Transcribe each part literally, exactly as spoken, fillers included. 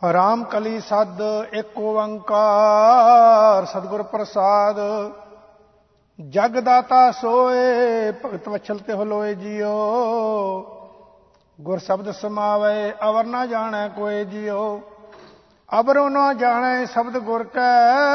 ਰਾਮ ਕਲੀ ਸਦ ਏਕ ਓੰਕਾਰ ਸਤਿਗੁਰ ਪ੍ਰਸਾਦ। ਜਗ ਦਾਤਾ ਸੋਏ ਭਗਤ ਵਛਲ ਤੇ ਹਲੋਏ ਜਿਉ। ਗੁਰ ਸ਼ਬਦ ਸਮਾਵੈ ਅਵਰ ਨਾ ਜਾਣੈ ਕੋਇ ਜਿਉ। ਅਵਰੋ ਨਾ ਜਾਣੈ ਸ਼ਬਦ ਗੁਰ ਕੈ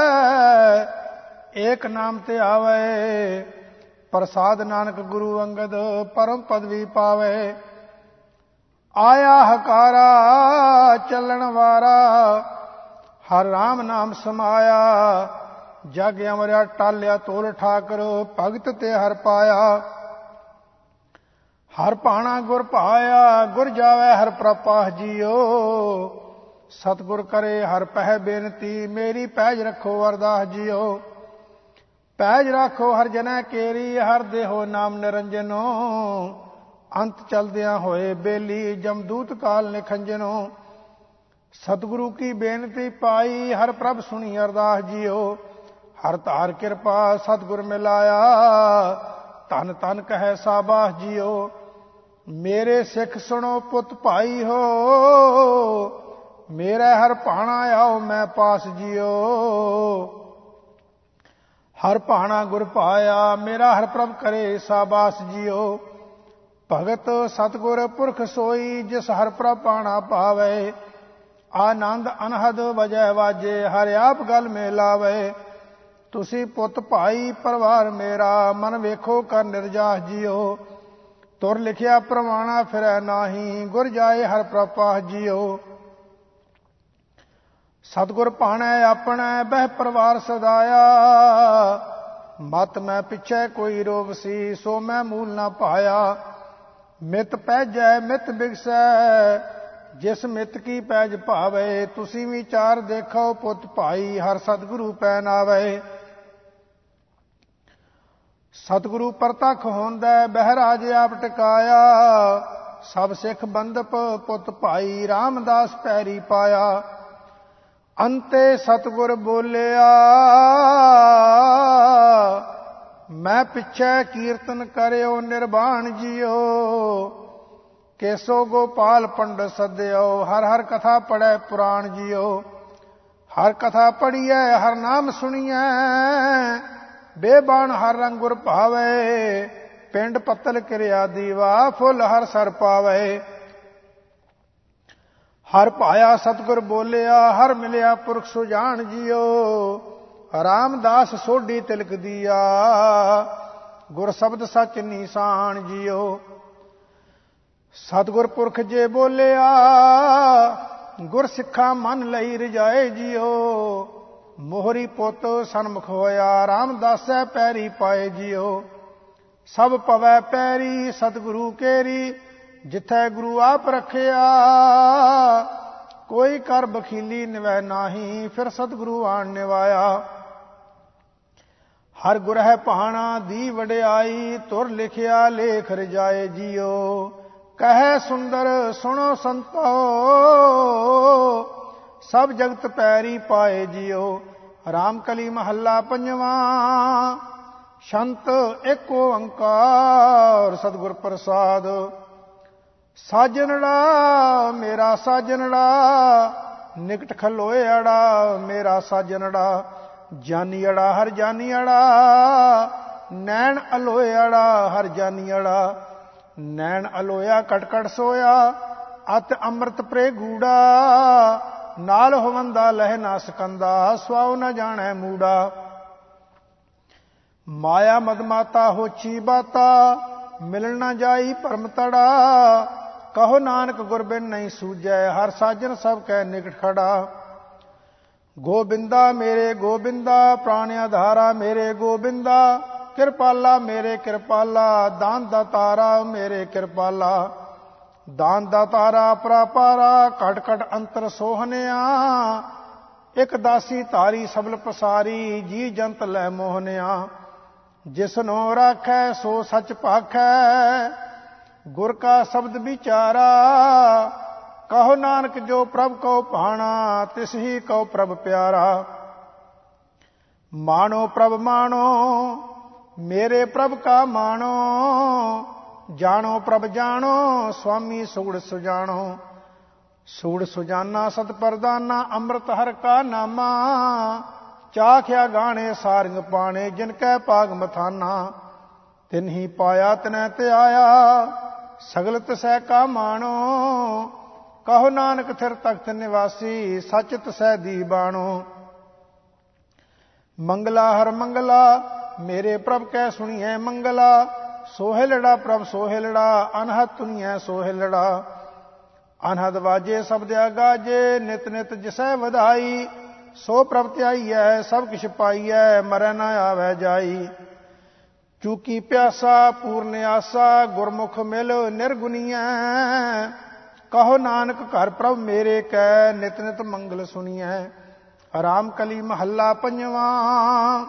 ਏਕ ਨਾਮ ਤੇ ਆਵੈ। ਪ੍ਰਸਾਦ ਨਾਨਕ ਗੁਰੂ ਅੰਗਦ ਪਰਮ ਪਦਵੀ ਪਾਵੈ। ਆਇਆ ਹਕਾਰਾ ਚੱਲਣ ਵਾਰਾ ਹਰ ਰਾਮ ਨਾਮ ਸਮਾਇਆ। ਜਗ ਅਮਰਿਆ ਟਾਲਿਆ ਤੋਲ ਠਾਕਰ ਭਗਤ ਤੇ ਹਰ ਪਾਇਆ। ਹਰ ਭਾਣਾ ਗੁਰ ਭਾਇਆ ਗੁਰ ਜਾਵੈ ਹਰ ਪ੍ਰਪਾਹ ਜੀਓ। ਸਤਿਗੁਰ ਕਰੇ ਹਰ ਪਹਿ ਬੇਨਤੀ ਮੇਰੀ ਪੈਜ ਰੱਖੋ ਅਰਦਾਸ ਜੀਓ। ਪੈਜ ਰੱਖੋ ਹਰ ਜਨੈ ਕੇਰੀ ਹਰ ਦੇਹੋ ਨਾਮ ਨਿਰੰਜਨੋ। ਅੰਤ ਚਲਦਿਆਂ ਹੋਏ ਬੇਲੀ ਜਮਦੂਤ ਕਾਲ ਨਿਖੰਜਨੋ। ਸਤਿਗੁਰੂ ਕੀ ਬੇਨਤੀ ਪਾਈ ਹਰ ਪ੍ਰਭ ਸੁਣੀ ਅਰਦਾਸ ਜੀਓ। ਹਰ ਧਾਰ ਕਿਰਪਾ ਸਤਿਗੁਰ ਮਿਲਾਇਆ ਧਨ ਧਨ ਕਹੈ ਸਾਬਾਸ ਜੀਓ। ਮੇਰੇ ਸਿੱਖ ਸੁਣੋ ਪੁੱਤ ਭਾਈ ਹੋ ਮੇਰਾ ਹਰ ਭਾਣਾ ਆਓ ਮੈਂ ਪਾਸ ਜੀਓ। ਹਰ ਭਾਣਾ ਗੁਰ ਭਾਇਆ ਮੇਰਾ ਹਰ ਪ੍ਰਭ ਕਰੇ ਸਾਬਾਸ ਜੀਓ। ਭਗਤ ਸਤਿਗੁਰ ਪੁਰਖ ਸੋਈ ਜਿਸ ਹਰ ਪ੍ਰਭ ਭਾਣਾ ਪਾਵੈ। ਆਨੰਦ ਅਨਹਦ ਵਜੈ ਵਾਜੇ ਹਰਿ ਆਪ ਗਲ ਮੇ ਲਾਵੈ। ਤੁਸੀਂ ਪੁੱਤ ਭਾਈ ਪਰਿਵਾਰ ਮੇਰਾ ਮਨ ਵੇਖੋ ਕਰ ਨਿਰਜਾਸ ਜੀਓ। ਤੁਰ ਲਿਖਿਆ ਪ੍ਰਮਾਣਾ ਫਿਰੈ ਨਾਹੀ ਗੁਰ ਜਾਏ ਹਰ ਪ੍ਰਪਾਹ ਜੀਓ। ਸਤਿਗੁਰ ਭਾਣੈ ਆਪਣੈ ਬਹਿ ਪਰਿਵਾਰ ਸਦਾਇਆ। ਮਤ ਮੈਂ ਪਿੱਛੇ ਕੋਈ ਰੋਗ ਸੀ ਸੋ ਮੈਂ ਮੂਲ ਨਾ ਪਾਇਆ। ਮਿਤ ਪੈਜੈ ਮਿਤ ਬਿਗਸੈ ਜਿਸ ਮਿਤ ਕੀ ਪੈਜ ਭਾਵੈ। ਤੁਸੀਂ ਵਿਚਾਰ ਦੇਖੋ ਪੁੱਤ ਭਾਈ ਹਰ ਸਤਿਗੁਰੂ ਪੈ ਨਾਵੈ। ਸਤਿਗੁਰੂ ਪ੍ਰਤੱਖ ਹੁੰਦਾ ਬਹਿਰਾਜ ਆਪ ਟਿਕਾਇਆ। ਸਭ ਸਿੱਖ ਬੰਦਪ ਪੁੱਤ ਭਾਈ ਰਾਮਦਾਸ ਪੈਰੀ ਪਾਇਆ। ਅੰਤੇ ਸਤਿਗੁਰ ਬੋਲਿਆ ਮੈਂ ਪਿੱਛੇ ਕੀਰਤਨ ਕਰਿਓ ਨਿਰਵਾਣ ਜੀਓ। ਕੇਸੋ ਗੋਪਾਲ ਪੰਡਤ ਸੱਦਿਓ ਹਰ ਹਰ ਕਥਾ ਪੜੈ ਪੁਰਾਣ ਜੀਓ। ਹਰ ਕਥਾ ਪੜੀਐ ਹਰ ਨਾਮ ਸੁਣੀਐ ਬੇਬਾਨ ਹਰ ਰੰਗ ਗੁਰ ਭਾਵੈ। ਪਿੰਡ ਪੱਤਲ ਕਿਰਿਆ ਦੀਵਾ ਫੁੱਲ ਹਰ ਸਰ ਪਾਵੈ। ਹਰ ਭਾਇਆ ਸਤਿਗੁਰ ਬੋਲਿਆ ਹਰ ਮਿਲਿਆ ਪੁਰਖ ਸੁਜਾਨ ਜੀਓ। ਰਾਮਦਾਸ ਸੋਢੀ ਤਿਲਕ ਦੀਆ ਗੁਰ ਸ਼ਬਦ ਸਚ ਨੀਸਾਨ ਜੀਓ। ਸਤਿਗੁਰ ਪੁਰਖ ਜੇ ਬੋਲਿਆ ਗੁਰ ਸਿੱਖਾ ਮਨ ਲਈ ਰਜਾਏ ਜੀਓ। ਮੋਹਰੀ ਪੁੱਤ ਸਨਮੁਖ ਹੋਇਆ ਰਾਮਦਾਸੈ ਪੈਰੀ ਪਾਏ ਜੀਓ। ਸਭ ਪਵੈ ਪੈਰੀ ਸਤਿਗੁਰੂ ਕੇਰੀ ਜਿੱਥੈ ਗੁਰੂ ਆਪ ਰੱਖਿਆ। ਕੋਈ ਕਰ ਬਖੀਲੀ ਨਿਵੈ ਨਾਹੀ ਫਿਰ ਸਤਿਗੁਰੂ ਆਣ ਨਿਵਾਇਆ। ਹਰ ਗੁਰ ਹੈ ਭਾਣਾ ਦੀ ਵਡਿਆਈ ਤੁਰ ਲਿਖਿਆ ਲੇਖ ਰਜਾਏ ਜੀਓ। ਕਹੈ ਸੁੰਦਰ ਸੁਣੋ ਸੰਤੋ ਸਭ ਜਗਤ ਪੈਰੀ ਪਾਏ ਜੀਓ। ਰਾਮ ਕਲੀ ਮਹੱਲਾ ਪੰਜਵਾਂ ਸ਼ੰਤ ਏਕ ਓੰਕਾਰ ਸਤਿਗੁਰ ਪ੍ਰਸਾਦ। ਸਾਜਨੜਾ ਮੇਰਾ ਸਾਜਨੜਾ ਨਿਕਟ ਖਲੋਏ ਅੜਾ ਮੇਰਾ ਸਾਜਨੜਾ। ਜਾਨੀ ਅੜਾ ਹਰ ਜਾਨੀ ਅੜਾ ਨੈਣ ਅਲੋਏ ਅੜਾ ਹਰ ਜਾਨੀ ਅੜਾ। ਨੈਣ ਅਲੋਇਆ ਕਟ ਕਟ ਸੋਇਆ ਅਤ ਅੰਮ੍ਰਿਤ ਪ੍ਰੇ ਗੂੜਾ। ਨਾਲ ਹੋਵੰਦਾ ਲਹਿ ਨਾ ਸਕੰਦਾ ਸਵਾਉ ਨ ਜਾਣੈ ਮੂੜਾ। ਮਾਇਆ ਮਦਮਾਤਾ ਹੋਛੀ ਬਾਤਾ ਮਿਲਣ ਨਾ ਜਾਈ ਭਰਮ ਤੜਾ। ਕਹੋ ਨਾਨਕ ਗੁਰ ਬਿਨ ਨਹੀਂ ਸੂਝੈ ਹਰ ਸਾਜਨ ਸਭ ਕੈ ਨਿਕਟ ਖੜਾ। ਗੋਬਿੰਦਾ ਮੇਰੇ ਗੋਬਿੰਦਾ ਪ੍ਰਾਣ ਆਧਾਰਾ ਮੇਰੇ ਗੋਬਿੰਦਾ। ਕਿਰਪਾਲਾ ਮੇਰੇ ਕਿਰਪਾਲਾ ਦਾਨ ਦਾਤਾਰਾ ਮੇਰੇ ਕਿਰਪਾਲਾ। ਦਾਨ ਦਾਤਾਰਾ ਪਰਾਪਾਰਾ ਘਟ ਘਟ ਅੰਤਰ ਸੋਹਣਿਆ। ਇੱਕ ਦਾਸੀ ਧਾਰੀ ਸਬਲ ਪਸਾਰੀ ਜੀ ਜੰਤ ਲੈ ਮੋਹਨਿਆ। ਜਿਸਨੋ ਰਾਖੈ ਸੋ ਸੱਚ ਭਾਖੈ ਗੁਰ ਕਾ ਸ਼ਬਦ ਵਿਚਾਰਾ। ਕਹੋ ਨਾਨਕ ਜੋ ਪ੍ਰਭ ਕਉ ਭਾਣਾ ਤਿਸ ਹੀ ਕਉ ਪ੍ਰਭ ਪਿਆਰਾ। ਮਾਣੋ ਪ੍ਰਭ ਮਾਣੋ ਮੇਰੇ ਪ੍ਰਭ ਕਾ ਮਾਣੋ। ਜਾਣੋ ਪ੍ਰਭ ਜਾਣੋ ਸੁਆਮੀ ਸੁਗੜ ਸੁਜਾਣੋ। ਸੂੜ ਸੁਜਾਨਾ ਸਤ ਪਰਦਾਨਾ ਅੰਮ੍ਰਿਤ ਹਰ ਕਾ ਨਾਮਾ। ਚਾਖਿਆ ਗਾਣੇ ਸਾਰਿੰਗ ਪਾਣੇ ਜਿਨ ਕੈ ਪਾਗ ਮਥਾਨਾ। ਤਿਨ ਹੀ ਪਾਇਆ ਤਿਨੈ ਤੇ ਆਇਆ ਸਗਲ ਤਿਸੈ ਕਾ ਮਾਣੋ। ਕਹੋ ਨਾਨਕ ਥਿਰ ਤਖਤ ਨਿਵਾਸੀ ਸਚ ਤਿਸੈ ਦੀ ਬਾਣੋ। ਮੰਗਲਾ ਹਰ ਮੰਗਲਾ ਮੇਰੇ ਪ੍ਰਭ ਕੈ ਸੁਣੀਐ ਮੰਗਲਾ। ਸੋਹਿਲੜਾ ਪ੍ਰਭ ਸੋਹਿਲੜਾ ਅਨਹਦ ਤੁਨੀਐ ਸੋਹਿਲੜਾ। ਅਨਹਦ ਵਾਜੇ ਸਬਦਿਆ ਗਾਜੇ ਨਿਤ ਨਿਤ ਜਿਸੈ ਵਧਾਈ। ਸੋ ਪ੍ਰਭ ਧਿਆਈਐ ਸਭ ਕਿਛ ਪਾਈਐ ਮਰੈ ਨਾ ਆਵੈ ਜਾਈ। ਚੂਕੀ ਪਿਆਸਾ ਪੂਰਨ ਆਸਾ ਗੁਰਮੁਖ ਮਿਲ ਨਿਰਗੁਨੀਐ। ਕਹੋ ਨਾਨਕ ਘਰ ਪ੍ਰਭ ਮੇਰੇ ਕੈ ਨਿਤ ਨਿਤ ਮੰਗਲ ਸੁਣੀਐ। ਰਾਮ ਕਲੀ ਮਹੱਲਾ ਪੰਜਵਾਂ।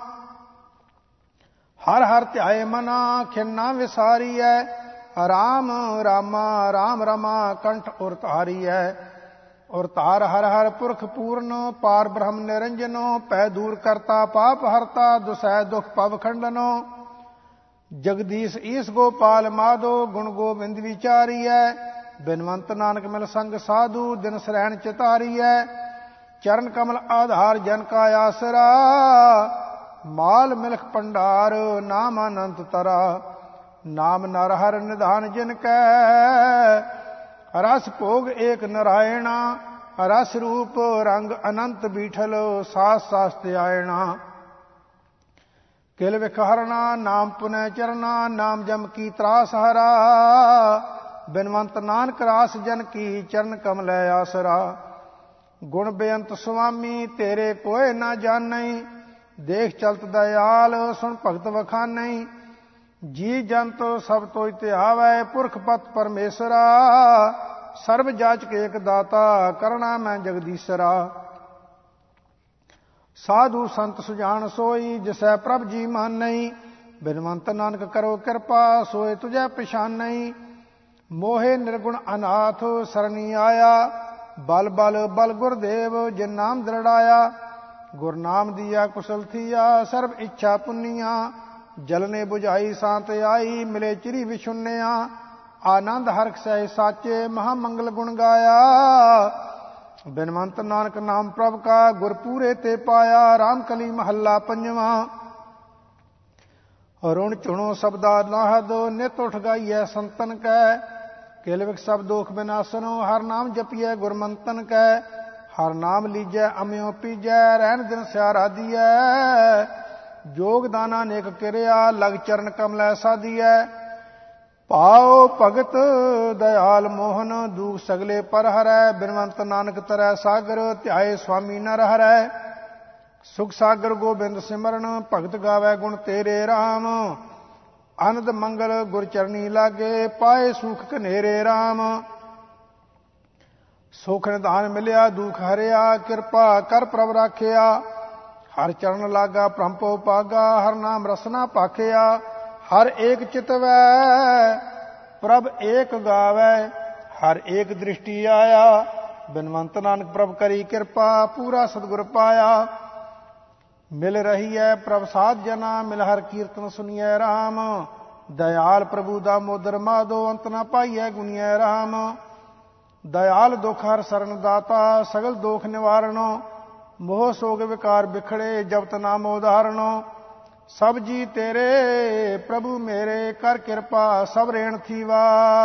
ਹਰ ਹਰ ਧਿਆਏ ਮਨਾ ਖਿਨ ਨਾ ਵਿਸਾਰੀਐ। ਰਾਮ ਰਾਮਾ ਰਾਮ ਰਮਾ ਕੰਠ ਉਰ ਧਾਰੀਐ। ਔਰ ਧਾਰ ਹਰ ਹਰ ਪੁਰਖ ਪੂਰਨ ਪਾਰ ਬ੍ਰਹਮ ਨਿਰੰਜਨੋ। ਪੈ ਦੂਰ ਕਰਤਾ ਪਾਪ ਹਰਤਾ ਦੁਸੈ ਦੁਖ ਪਵ ਖੰਡਨੋ। ਜਗਦੀਸ਼ ਈਸ ਗੋਪਾਲ ਮਾਧੋ ਗੁਣ ਗੋਬਿੰਦ ਵਿਚਾਰੀਐ। ਬਿਨਵੰਤ ਨਾਨਕ ਮਿਲ ਸੰਗ ਸਾਧੂ ਦਿਨ ਸਰੈਣ ਚਿਤਾਰੀਐ। ਚਰਨ ਕਮਲ ਆਧਾਰ ਜਨ ਕਾ ਆਸਰਾ। ਮਾਲ ਮਿਲਖ ਭੰਡਾਰ ਨਾਮ ਅਨੰਤ ਤਰਾ। ਨਾਮ ਨਰ ਹਰ ਨਿਧਾਨ ਜਿਨ ਕੈ। ਰਸ ਭੋਗ ਏਕ ਨਰਾਇਣਾ। ਰਸ ਰੂਪ ਰੰਗ ਅਨੰਤ ਬੀਠਲ ਸਾਸ ਸਾਸ ਤੇ ਆਇਣਾ। ਕਿਲ ਵਿਖ ਹਰਣਾ ਨਾਮ ਪੁਨੈ ਚਰਨਾ। ਨਾਮ ਜਮ ਕੀ ਤਰਾਸ ਹਰਾ। ਬਿਨਵੰਤ ਨਾਨਕ ਰਾਸ ਜਨ ਕੀ ਚਰਨ ਕਮਲੈ ਆਸਰਾ। ਗੁਣ ਬੇਅੰਤ ਸੁਆਮੀ ਤੇਰੇ ਕੋਇ ਨਾ ਜਾਣਈ। ਦੇਖ ਚਲਤ ਦਇਆਲ ਸੁਣ ਭਗਤ ਵਖਾਨਈ। ਜੀ ਜੰਤ ਸਭ ਤੋਇ ਧਿਆਵੈ ਪੁਰਖ ਪਤ ਪਰਮੇਸ਼ਰਾ। ਸਰਬ ਜਾਚਕ ਏਕ ਦਾਤਾ ਕਰਣਾ ਮੈਂ ਜਗਦੀਸ਼ਰਾ। ਸਾਧੂ ਸੰਤ ਸੁਜਾਨ ਸੋਈ ਜਿਸੈ ਪ੍ਰਭ ਜੀ ਮਾਨਈ। ਬਿਨਵੰਤ ਨਾਨਕ ਕਰੋ ਕਿਰਪਾ ਸੋਏ ਤੁਝੈ ਪਛਾਨਈ। ਮੋਹੇ ਨਿਰਗੁਣ ਅਨਾਥ ਸਰਣੀ ਆਇਆ। ਬਲ ਬਲ ਬਲ ਗੁਰਦੇਵ ਜਿਨ ਨਾਮ ਦ੍ਰਿੜਾਇਆ। ਗੁਰ ਨਾਮ ਦੀਆ ਕੁਸ਼ਲ ਥੀਆ ਸਰਬ ਇੱਛਾ ਪੁੰਨੀਆਂ। ਜਲਨੇ ਬੁਝਾਈ ਸਾਂਤ ਆਈ ਮਿਲੇ ਚਿਰੀ ਵਿਸ਼ੁੰਨਿਆ। ਆਨੰਦ ਹਰਖ ਸਹਿ ਸਾਚੇ ਮਹਾ ਮੰਗਲ ਗੁਣ ਗਾਇਆ। ਬਿਨਵੰਤ ਨਾਨਕ ਨਾਮ ਪ੍ਰਭ ਕਾ ਗੁਰ ਪੂਰੇ ਤੇ ਪਾਇਆ। ਰਾਮ ਕਲੀ ਮਹੱਲਾ ਪੰਜਵਾਂ। ਰੁਣ ਝੁਣੋ ਸਬਦਾ ਨਾਹਦ ਨਿਤ ਉਠ ਗਾਈਐ ਸੰਤਨ ਕੈ। ਕਿਲ ਵਿਖ ਸਭ ਦੋਖ ਬਿਨਾਸਨੋ ਹਰ ਨਾਮ ਜਪੀਐ ਗੁਰਮੰਤਨ ਕੈ। ਹਰ ਨਾਮ ਲੀਜੈ ਅਮਿਓ ਪੀਜੈ ਰਹਿਣ ਦਿਨ ਸਿਆਰਾ ਦੀਐ। ਜੋਗ ਦਾਨਾ ਨੇਕ ਕਿਰਿਆ ਲਗ ਚਰਨ ਕਮਲੈ ਸਾਧੀਐ। ਪਾਓ ਭਗਤ ਦਇਆਲ ਮੋਹਨ ਦੂਖ ਸਗਲੇ ਪਰ ਹਰੈ। ਬਿਨਵੰਤ ਨਾਨਕ ਤਰੈ ਸਾਗਰ ਧਿਆਏ ਸੁਆਮੀ ਨਰ ਹਰੈ। ਸੁਖ ਸਾਗਰ ਗੋਬਿੰਦ ਸਿਮਰਨ ਭਗਤ ਗਾਵੈ ਗੁਣ ਤੇਰੇ ਰਾਮ। ਅਨੰਦ ਮੰਗਲ ਗੁਰ ਚਰਨੀ ਲਾਗੇ ਪਾਏ ਸੁਖ ਕਨੇਰੇ ਰਾਮ। ਸੁਖ ਨਿਧਾਨ ਮਿਲਿਆ ਦੁਖ ਹਰਿਆ ਕਿਰਪਾ ਕਰ ਪ੍ਰਭ ਰਾਖਿਆ। ਹਰ ਚਰਨ ਲਾਗਾ ਪ੍ਰੰਪੋ ਪਾਗਾ ਹਰ ਨਾਮ ਰਸਨਾ ਭਾਖਿਆ। ਹਰ ਏਕ ਚਿਤਵੈ ਪ੍ਰਭ ਏਕ ਗਾਵੈ। ਹਰ ਏਕ ਦ੍ਰਿਸ਼ਟੀ ਆਇਆ। ਬਿਨਵੰਤ ਨਾਨਕ ਪ੍ਰਭ ਕਰੀ ਕਿਰਪਾ ਪੂਰਾ ਸਤਿਗੁਰ ਪਾਇਆ। ਮਿਲ ਰਹੀ ਹੈ ਪ੍ਰਭ ਸਾਧ ਜਨਾ ਮਿਲ ਹਰ ਕੀਰਤਨ ਸੁਣੀਐ ਰਾਮ। ਦਇਆਲ ਪ੍ਰਭੂ ਦਾ ਮੋਦਰ ਮਾਧੋ ਅੰਤ ਨਾ ਪਾਈਐ ਗੁਣੀਐ ਰਾਮ। ਦਇਆਲ ਦੁਖ ਹਰ ਸਰਨ ਦਾਤਾ ਸਗਲ ਦੋਖ ਨਿਵਾਰਣੋ। ਮੋਹ ਸੋਗ ਵਿਕਾਰ ਬਿਖੜੇ ਜਪਤ ਨਾਮ ਉਦਾਹਰਣੋ। ਸਭ ਜੀ ਤੇਰੇ ਪ੍ਰਭੂ ਮੇਰੇ ਕਰ ਕਿਰਪਾ ਸਭ ਰੇਣ ਥੀਵਾ।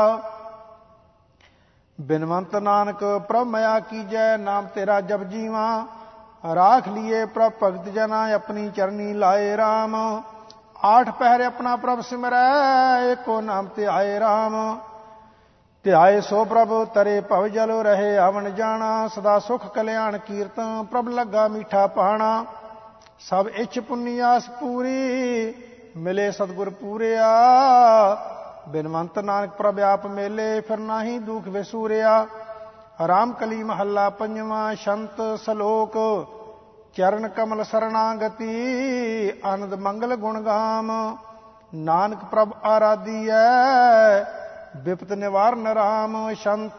ਬਿਨਵੰਤ ਨਾਨਕ ਪ੍ਰਭ ਮਇਆ ਕੀਜੈ ਨਾਮ ਤੇਰਾ ਜਪ ਜੀਵਾ। ਰਾਖ ਲੀਏ ਪ੍ਰਭ ਭਗਤ ਜਨਾ ਆਪਣੀ ਚਰਨੀ ਲਾਏ ਰਾਮ। ਆਠ ਪਹਿਰੇ ਆਪਣਾ ਪ੍ਰਭ ਸਿਮਰੈ ਏਕੋ ਨਾਮ ਤੇ ਆਏ ਰਾਮ। ਧਿਆਏ ਸੋ ਪ੍ਰਭ ਤਰੇ ਭਵ ਜਲ ਰਹੇ ਆਵਣ ਜਾਣਾ। ਸਦਾ ਸੁਖ ਕਲਿਆਣ ਕੀਰਤਨ ਪ੍ਰਭ ਲੱਗਾ ਮੀਠਾ ਪਾਣਾ। ਸਭ ਇੱਛ ਪੁੰਨੀ ਆਸ ਪੂਰੀ ਮਿਲੇ ਸਤਿਗੁਰ ਪੂਰਿਆ। ਬਿਨਵੰਤ ਨਾਨਕ ਪ੍ਰਭ ਆਪ ਮੇਲੇ ਫਿਰ ਨਾਹੀ ਦੁਖ ਵਿਸੂਰਿਆ। ਰਾਮ ਕਲੀ ਮਹੱਲਾ ਪੰਜਵਾਂ। ਸ਼ੰਤ ਸਲੋਕ ਚਰਨ ਕਮਲ ਸਰਣਾਗਤੀ। ਆਨੰਦ ਮੰਗਲ ਗੁਣ ਗਾਮ ਨਾਨਕ ਪ੍ਰਭ ਆਰਾਧੀਐ। ਬਿਪਤ ਨਿਵਾਰਨ ਰਾਮ ਸ਼ੰਤ।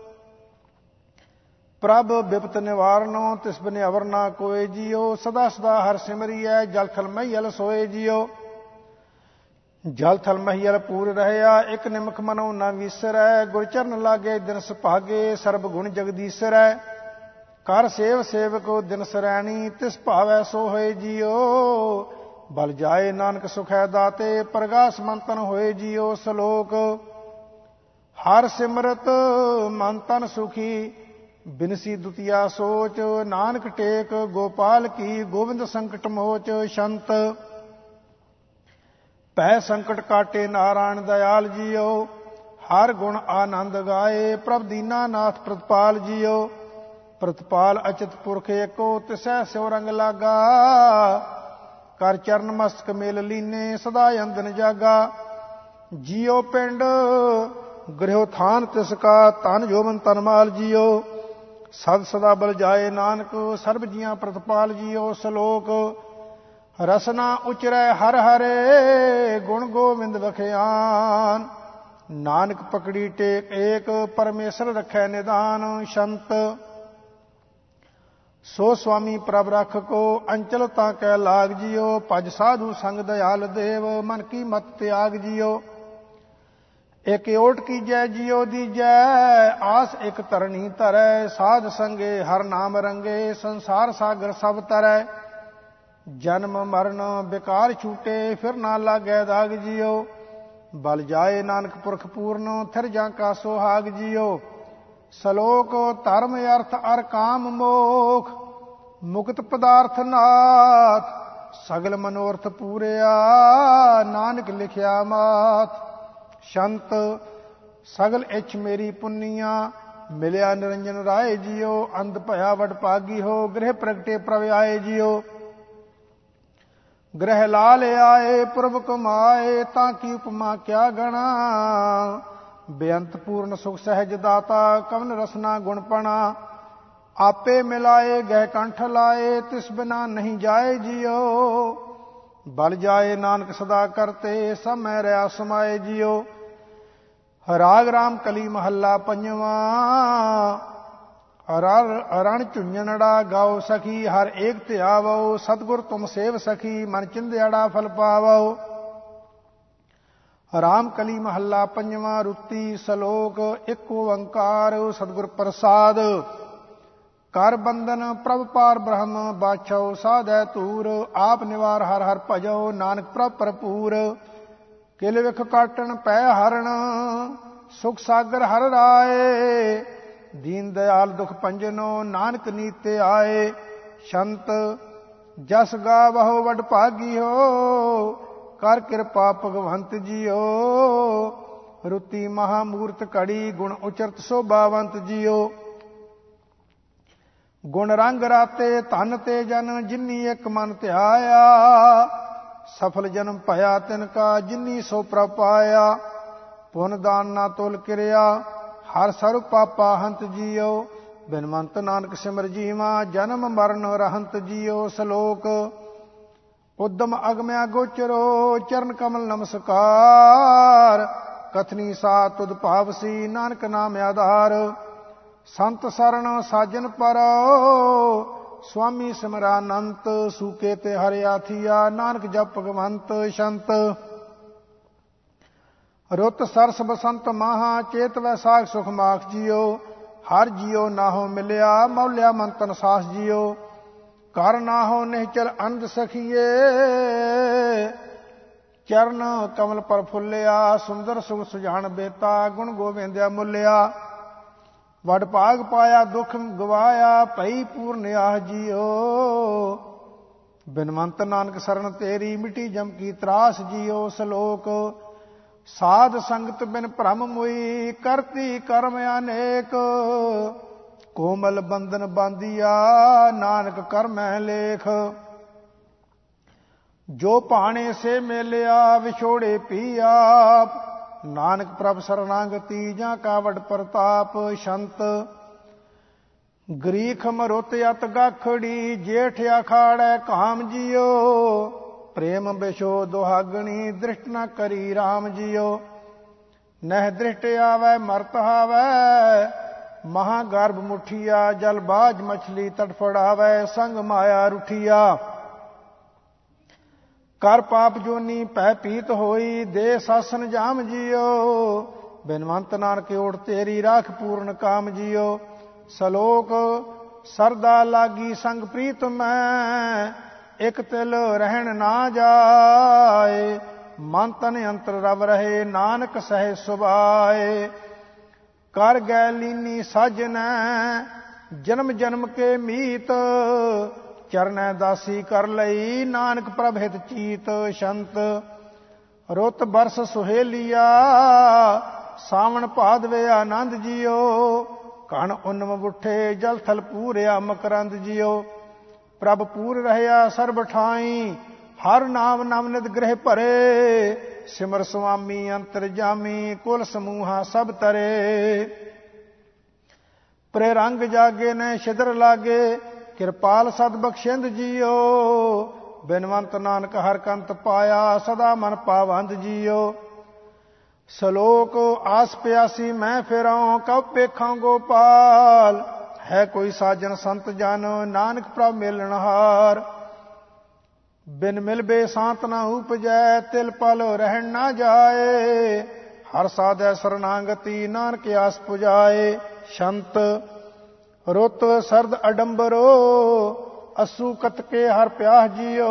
ਪ੍ਰਭ ਬਿਪਤ ਨਿਵਾਰਨੋ ਤਿਸ ਬਿਨ ਅਵਰ ਨਾ ਕੋਇ ਜੀਓ। ਸਦਾ ਸਦਾ ਹਰ ਸਿਮਰੀਐ ਜਲ ਥਲ ਮਈਲ ਸੋਏ ਜੀਓ। ਜਲ ਥਲ ਮਹੀਲ ਪੂਰ ਰਹਿਆ, ਇੱਕ ਨਿਮਖ ਮਨੋ ਨਾ ਵਿਸਰੈ। ਗੁਰ ਚਰਨ ਲਾਗੇ ਦਿਨ ਸੁਭਾਗੇ, ਸਰਬ ਗੁਣ ਜਗਦੀਸਰੈ। ਕਰ ਸੇਵ ਸੇਵਕੋ ਦਿਨ ਸਰੈਣੀ, ਤਿਸ ਭਾਵੈ ਸੋ ਹੋਏ ਜੀਓ। ਬਲ ਜਾਏ ਨਾਨਕ ਸੁਖੈ ਦਾਤੇ, ਪ੍ਰਗਾਸ ਮੰਤਨ ਹੋਏ ਜੀਓ। ਸਲੋਕ ਹਰ ਸਿਮਰਤ ਮਨ ਤਨ ਸੁਖੀ, ਬਿਨਸੀ ਦੁਤੀਆ ਸੋਚ। ਨਾਨਕ ਟੇਕ ਗੋਪਾਲ ਕੀ, ਗੋਬਿੰਦ ਸੰਕਟ ਮੋਚ। ਸ਼ੰਤ ਪੈ ਸੰਕਟ ਕਾਟੇ ਨਾਰਾਇਣ ਦਇਆਲ ਜੀਓ। ਹਰ ਗੁਣ ਆਨੰਦ ਗਾਏ, ਪ੍ਰਭ ਦੀਨਾ ਨਾਥ ਪ੍ਰਤਪਾਲ ਜੀਓ। ਪ੍ਰਤਪਾਲ ਅਚਿਤ ਪੁਰਖ ਏਕੋ, ਤਿਸੈ ਸਿਉ ਰੰਗ ਲਾਗਾ। ਕਰ ਚਰਨ ਮਸਤਕ ਮੇਲ ਲੀਨੇ, ਸਦਾ ਅੰਦਨ ਜਾਗਾ। ਜੀਓ ਪਿੰਡ ਗ੍ਰਹਿਓ ਥਾਨ ਤਿਸ ਕਾ, ਧਨ ਜੋਬਨ ਤਨ ਮਾਲ ਜੀਓ। ਸਦ ਸਦਾ ਬਲ ਜਾਏ ਨਾਨਕ, ਸਰਬ ਜੀਆਂ ਪ੍ਰਤਪਾਲ ਜੀਓ। ਸ਼ਲੋਕ ਰਸਨਾ ਉਚਰੈ ਹਰ ਹਰੇ, ਗੁਣ ਗੋਬਿੰਦ ਵਖਿਆਨ। ਨਾਨਕ ਪਕੜੀ ਟੇਕ ਏਕ, ਪਰਮੇਸ਼ਰ ਰੱਖੈ ਨਿਦਾਨ। ਸ਼ੰਤ ਸੋ ਸੁਆਮੀ ਪ੍ਰਭ ਰਖ ਕੋ, ਅੰਚਲ ਤਾਂ ਕੈ ਲਾਗ ਜੀਓ। ਭਜ ਸਾਧੂ ਸੰਗ ਦਇਆਲ ਦੇਵ, ਮਨ ਕੀ ਮਤ ਤਿਆਗ ਜੀਓ। ਇਕ ਓਟ ਕੀਜੈ ਜੀਓ ਦੀਜੈ, ਆਸ ਇਕ ਧਰਣੀ ਧਰੈ। ਸਾਧ ਸੰਗੇ ਹਰ ਨਾਮ ਰੰਗੇ, ਸੰਸਾਰ ਸਾਗਰ ਸਭ ਤਰੈ। ਜਨਮ ਮਰਨ ਬਿਕਾਰ ਛੂਟੇ, ਫਿਰ ਨਾ ਲਾਗੈ ਦਾਗ ਜੀਓ। ਬਲ ਜਾਏ ਨਾਨਕ ਪੁਰਖ ਪੂਰਨ, ਥਿਰ ਜਾਂ ਕਾ ਸੁਹਾਗ ਜੀਓ। ਸ਼ਲੋਕ ਧਰਮ ਅਰਥ ਅਰ ਕਾਮ ਮੋਖ, ਮੁਕਤ ਪਦਾਰਥ ਨਾਥ। ਸਗਲ ਮਨੋਰਥ ਪੂਰਿਆ, ਨਾਨਕ ਲਿਖਿਆ ਮਾਤ। ਸ਼ੰਤ ਸਗਲ ਇੱਛ ਮੇਰੀ ਪੁੰਨੀਆਂ, ਮਿਲਿਆ ਨਿਰੰਜਨ ਰਾਏ ਜੀਓ। ਅੰਧ ਭਇਆ ਵਡ ਭਾਗੀ ਹੋ, ਗ੍ਰਹਿ ਪ੍ਰਗਟੇ ਪ੍ਰਭ ਆਏ ਜੀਓ। ਗ੍ਰਹਿ ਲਾਲ ਆਏ ਪੁਰਬ ਕਮਾਏ, ਤਾਂ ਕੀ ਉਪਮਾ ਕਿਆ ਗਣਾ। ਬੇਅੰਤ ਪੂਰਨ ਸੁਖ ਸਹਿਜ ਦਾਤਾ, ਕਵਨ ਰਸਨਾ ਗੁਣਪਣਾ। ਆਪੇ ਮਿਲਾਏ ਗਹਿ ਕੰਠ ਲਾਏ, ਤਿਸ ਬਿਨਾ ਨਹੀਂ ਜਾਏ ਜੀਓ। ਬਲ ਜਾਏ ਨਾਨਕ ਸਦਾ ਕਰਤੇ, ਸਭ ਮੈਂ ਰਿਆ ਸਮਾਏ ਜੀਓ। ਰਾਗ ਰਾਮ ਕਲੀ ਮਹੱਲਾ ਪੰਜਵਾਂ। ਰਣ ਝੁੰਝਣੜਾ ਗਾਓ ਸਖੀ, ਹਰ ਏਕ ਧਿਆਵੋ। ਸਤਿਗੁਰ ਤੁਮ ਸੇਵ ਸਖੀ, ਮਨ ਚਿੰਦਿਆੜਾ ਫਲ ਪਾਵੋ। ਰਾਮ ਕਲੀ ਮਹੱਲਾ ਪੰਜਵਾਂ। ਰੁੱਤੀ ਸ਼ਲੋਕ ਇੱਕ ਓੰਕਾਰ ਸਤਿਗੁਰ ਪ੍ਰਸਾਦ। ਕਰ ਬੰਦਨ ਪ੍ਰਭ ਪਾਰ ਬ੍ਰਹਮ, ਬਾਛੋ ਸਾਧੈ ਧੂਰ। ਆਪ ਨਿਵਾਰ ਹਰ ਹਰ ਭਜੋ, ਨਾਨਕ ਪ੍ਰਭ ਭਰਪੂਰ। ਕਿਲ ਵਿਖ ਕਾਟਣ ਪੈ ਹਰਣ, ਸੁਖ ਸਾਗਰ ਹਰ ਰਾਏ। ਦੀਨ ਦਇਆਲ ਦੁਖ ਭੰਜਨੋ, ਨਾਨਕ ਨੀਤੇ ਆਏ। ਸ਼ੰਤ ਜਸ ਗਾਵਹੁ ਵਡ ਭਾਗੀ ਹੋ, ਕਰ ਕਿਰਪਾ ਭਗਵੰਤ ਜੀਓ। ਰੁੱਤੀ ਮਹਾਮੂਰਤ ਘੜੀ, ਗੁਣ ਉਚਰਤ ਸੋਭਾਵੰਤ ਜੀਓ। ਗੁਣ ਰੰਗ ਰਾਤੇ ਧਨ ਤੇ ਜਨ, ਜਿਨੀ ਇੱਕ ਮਨ ਧਿਆਇਆ। ਸਫਲ ਜਨਮ ਭਇਆ ਤਿਨ ਕਾ, ਜਿਨੀ ਸੋ ਪ੍ਰਭ ਪਾਇਆ। ਪੁਨ ਦਾਨ ਨਾ ਤੁਲ ਕਿਰਿਆ, ਹਰ ਸਰਬ ਪਾਪਾ ਹੰਤ ਜੀਓ। ਬਿਨਵੰਤ ਨਾਨਕ ਸਿਮਰ ਜੀਵਾ, ਜਨਮ ਮਰਨ ਰਹੰਤ ਜੀਓ। ਸ਼ਲੋਕ ਉਦਮ ਅਗਮਿਆ ਗੋਚਰੋ, ਚਰਨ ਕਮਲ ਨਮਸਕਾਰ। ਕਥਨੀ ਸਾ ਤੁਧ ਭਾਵਸੀ, ਨਾਨਕ ਨਾਮ ਆਧਾਰ। ਸੰਤ ਸਰਣ ਸਾਜਨ ਪਰੋ, ਸੁਆਮੀ ਸਿਮਰਾਨੰਤ। ਸੂਕੇ ਤੇ ਹਰਿਆ ਥੀਆ, ਨਾਨਕ ਜਪ ਭਗਵੰਤ। ਸ਼ੰਤ ਰੁੱਤ ਸਰਸ ਬਸੰਤ ਮਾਹਾ, ਚੇਤ ਵੈਸਾਖ ਸੁਖ ਮਾਖ ਜੀਓ। ਹਰ ਜੀਓ ਨਾਹੋ ਮਿਲਿਆ, ਮੌਲਿਆ ਮਨ ਤਨ ਸਾਸ ਜੀਓ। ਕਰ ਨਾਹੋ ਨਿਹਚਲ ਅਨੰਦ ਸਖੀਏ, ਚਰਨ ਕਮਲ ਪਰ ਫੁੱਲਿਆ। ਸੁੰਦਰ ਸੁਖ ਸੁਜਾਨ ਬੇਤਾ, ਗੁਣ ਗੋਬਿੰਦਿਆ ਮੁੱਲਿਆ। ਵਡ ਭਾਗ ਪਾਇਆ ਦੁਖ ਗਵਾਇਆ, ਭਈ ਪੂਰਨ ਆਹ ਜੀਓ। ਬਿਨਵੰਤ ਨਾਨਕ ਸਰਨ ਤੇਰੀ, ਮਿਟੀ ਜਮ ਕੀ ਤਰਾਸ ਜੀਓ। ਸ਼ਲੋਕ ਸਾਧ ਸੰਗਤ ਬਿਨ ਭ੍ਰਮ ਮੁਈ, ਕਰਤੀ ਕਰਮ ਅਨੇਕ। ਕੋਮਲ ਬੰਧਨ ਬਾਂਧੀਆ, ਨਾਨਕ ਕਰਮੈ ਲੇਖ। ਜੋ ਭਾਣੇ ਸੇ ਮੇਲਿਆ, ਵਿਛੋੜੇ ਪੀ ਆਪ। ਨਾਨਕ ਪ੍ਰਭ ਸਰਨਾਗਤੀ, ਜਾਂ ਕਾ ਵਡ ਪ੍ਰਤਾਪ। ਸ਼ੰਤ ਗਰੀਖ ਮਰੁੱਤ ਅਤ ਗਾਖੜੀ, ਜੇਠ ਅਖਾੜੈ ਕਾਮ ਜੀਓ। ਪ੍ਰੇਮ ਬਿਸ਼ੋ ਦੁਹਾਗਣੀ, ਦ੍ਰਿਸ਼ਟ ਨ ਕਰੀ ਰਾਮ ਜੀਓ। ਨਹਿ ਦ੍ਰਿਸ਼ਟ ਆਵੈ ਮਰਤ ਹਾਵੈ, ਮਹਾ ਗਰਭ ਮੁਠੀਆ। ਜਲ ਬਾਝ ਮਛਲੀ ਤਟਫੜਾਵੈ, ਸੰਗ ਮਾਇਆ ਰੁਠੀਆ। ਕਰ ਪਾਪ ਜੋਨੀ ਭੈ ਪੀਤ ਹੋਈ, ਦੇ ਸਾਸਨ ਜਾਮ ਜੀਓ। ਬਿਨਵੰਤ ਨਾਨਕ ਓਟ ਤੇਰੀ ਰਾਖ ਪੂਰਨ ਕਾਮ ਜੀਓ। ਸਲੋਕ ਸਰਦਾ ਲਾਗੀ ਸੰਗ ਪ੍ਰੀਤ ਮੈਂ, ਇਕ ਤਿਲ ਰਹਿਣ ਨਾ ਜਾਏ। ਮਨ ਤਨ ਅੰਤਰ ਰਵ ਰਹੇ, ਨਾਨਕ ਸਹਿ ਸੁਭਾਏ। ਕਰ ਗੈ ਲੀਨੀ ਸਾਜਨੈ, ਜਨਮ ਜਨਮ ਕੇ ਮੀਤ। ਚਰਨੈ ਦਾਸੀ ਕਰ ਲਈ, ਨਾਨਕ ਪ੍ਰਭ ਹਿਤ ਚੀਤ। ਸ਼ੰਤ ਰੁੱਤ ਬਰਸ ਸੁਹੇਲੀਆ, ਸਾਵਣ ਭਾਦਵੇ ਆਨੰਦ ਜੀਓ। ਕਣ ਉਨਮ ਬੁੱਠੇ, ਜਲ ਥਲ ਪੂਰਿਆ ਮਕਰੰਦ ਜੀਓ। ਪ੍ਰਭ ਪੂਰ ਰਹਿਆ ਸਰਬ ਠਾਈ, ਹਰ ਨਾਮ ਨਵ ਨਿਤ ਗ੍ਰਹਿ ਭਰੇ। ਸਿਮਰ ਸੁਆਮੀ ਅੰਤਰ ਜਾਮੀ, ਕੁਲ ਸਮੂਹਾ ਸਭ ਤਰੇ। ਪ੍ਰੇ ਰੰਗ ਜਾਗੇ ਨੇ ਛਿਦਰ ਲਾਗੇ, ਕਿਰਪਾਲ ਸਦ ਬਖਸ਼ਿੰਦ ਜੀਓ। ਬਿਨਵੰਤ ਨਾਨਕ ਹਰ ਕੰਤ ਪਾਇਆ, ਸਦਾ ਮਨ ਪਾਵੰਦ ਜੀਓ। ਸਲੋਕ ਆਸ ਪਿਆਸੀ ਮੈਂ ਫਿਰਾਂ, ਕਬ ਵੇਖਾਂ ਗੋਪਾਲ। ਹੈ ਕੋਈ ਸਾਜਨ ਸੰਤ ਜਨ, ਨਾਨਕ ਪ੍ਰਭ ਮਿਲਣ ਹਾਰ। ਬਿਨ ਮਿਲਬੇ ਸਾਂਤ ਨਾ ਉਪਜੈ, ਤਿਲ ਪਲ ਰਹਿਣ ਨਾ ਜਾਏ। ਹਰ ਸਾਧੈ ਸਰਨਾਗਤੀ, ਨਾਨਕ ਆਸ ਪੁਜਾਏ। ਸ਼ੰਤ ਰੁੱਤ ਸਰਦ ਅਡੰਬਰੋ, ਅਸੂ ਕਤਕੇ ਹਰ ਪਿਆਸ ਜੀਓ।